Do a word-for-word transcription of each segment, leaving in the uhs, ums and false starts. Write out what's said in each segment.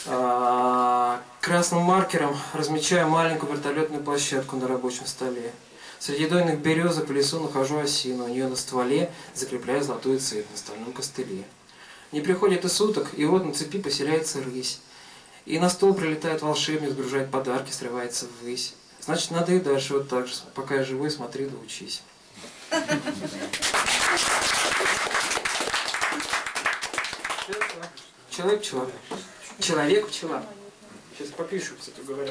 Красным маркером размечаю маленькую вертолетную площадку на рабочем столе. Среди дойных березок в лесу нахожу осину, у нее на стволе закрепляю золотую цепь на стальном костыле. Не приходит и суток, и вот на цепи поселяется рысь. И на стол прилетает волшебник, сгружает подарки, срывается ввысь. Значит, надо и дальше вот так же, пока я живой, смотри да учись. Человек-пчела. Человек-пчела. Сейчас попишу, кстати говоря.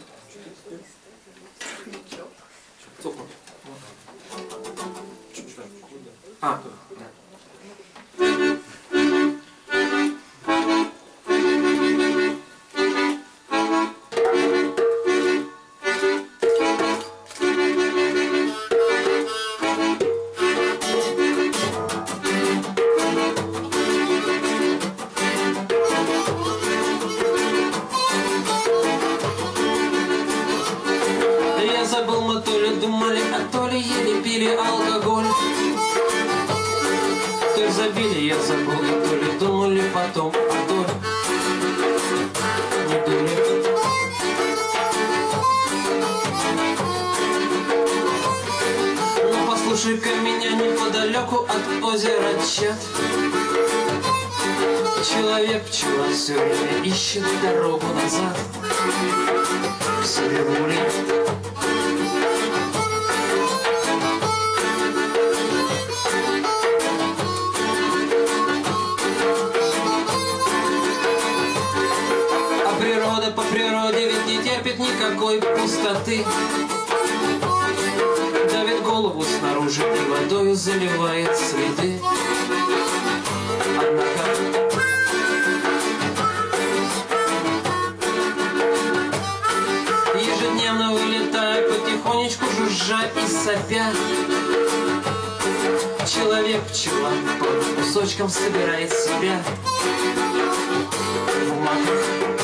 Цокнут. А, да. Забыл, мы то ли думали, а то ли ели, пили алкоголь. То ли забили, я забыл, и то ли думали потом, а то ли не думали. Ну послушай-ка меня неподалеку от озера Чат. Человек-пчела все время ищет дорогу назад к себе в улей. Природа по природе ведь не терпит никакой пустоты. Давит голову снаружи и водою заливает следы. Однако ежедневно вылетая, потихонечку жужжа и сопя, человек-пчела по кусочкам собирает себя в маках.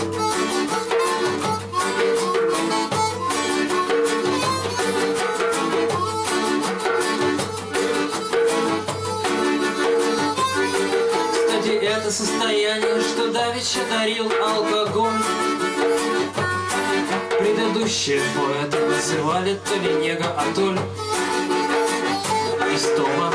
Это состояние, что давеча дарил алкоголь. Предыдущие поэты называли то ли нега, а то ли истома.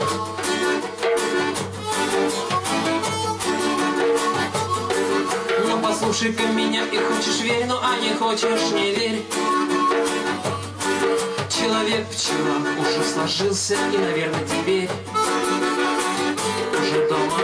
Ну послушай-ка меня, и хочешь верь, ну а не хочешь не верь. Человек-пчела уже сложился и, наверное, теперь уже дома.